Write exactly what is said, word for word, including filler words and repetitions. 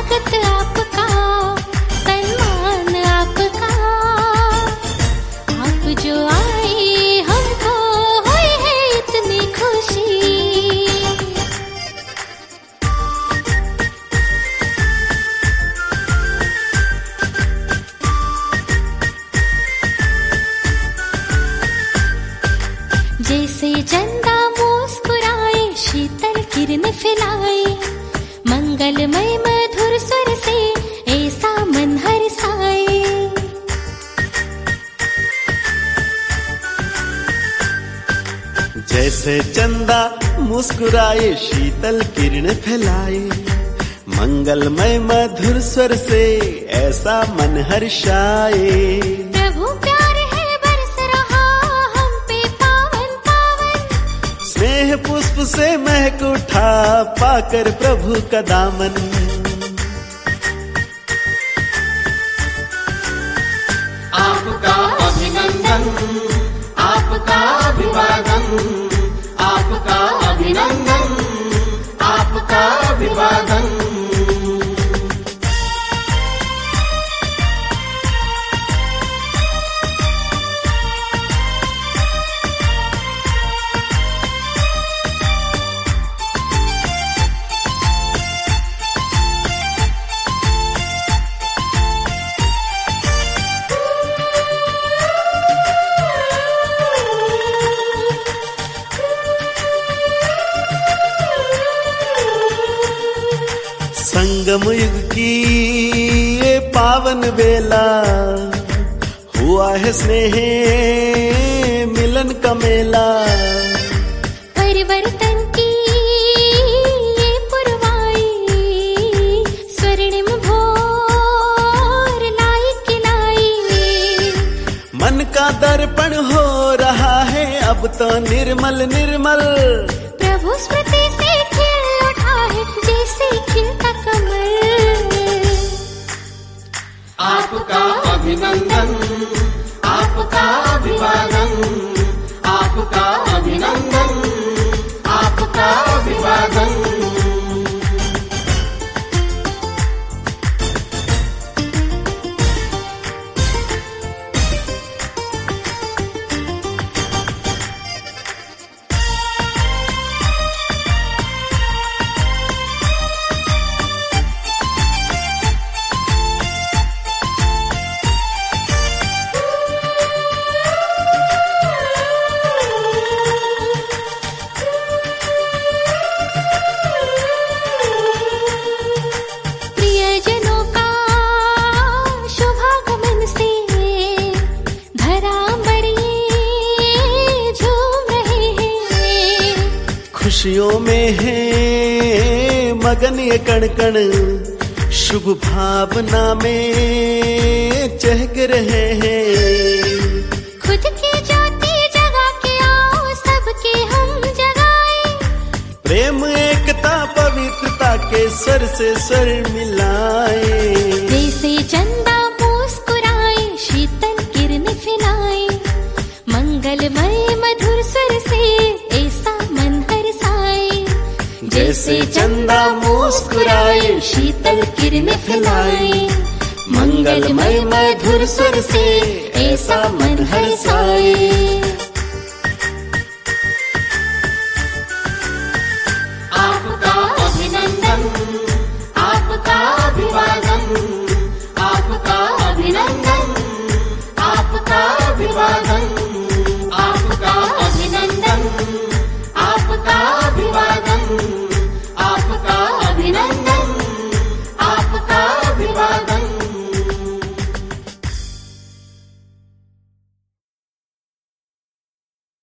स्वागत आपका, सम्मान आपका, आप जो आए हमको हुई है इतनी खुशी। जैसे चंदा मुस्कुराए शीतल किरण फैलाए, मंगलमय मधुर स्वर से ऐसा मन हर्षाए। जैसे चंदा मुस्कुराए शीतल किरण फैलाए, मंगलमय मधुर स्वर से ऐसा मन हर्षाए। प्रभु प्यार है बरस रहा हम पे पावन पावन, स्नेह पुष्प से महक उठा पाकर प्रभु का दामन। आपका अभिनंदन, आपका अभिवादन, आपका अभिनंदन, आपका अभिवादन। संगम युग की ये पावन बेला, हुआ है स्नेह मिलन का मेला। परिवर्तन की ये पुरवाई, स्वर्णिम भोर लाई खिलाई। मन का दर्पण हो रहा है अब तो निर्मल निर्मल, प्रभु स्मृति से खिल उठा है जैसे खिलता कमल। आपका अभिनंदन, आपका अभिवादन, आपका अभिनंदन, आपका अभिवादन। प्रियजनों का शुभागमन से धरा पर ये झूम रहे हैं। खुशियों में है मगन ये कण कण, शुभ भावना में चहक रहे हैं। खुद की ज्योति जगा के आओ सबके हम जगाए, प्रेम एकता पवित्रता के स्वर से स्वर मिलाए। जैसे चंदा मुस्कुराए शीतल किरण फैलाए, मंगलमय मधुर स्वर से ऐसा मन हर्षाए। जैसे चंदा मुस्कुराए शीतल किरण फैलाए, मंगलमय मधुर स्वर से ऐसा मन हर्षाए।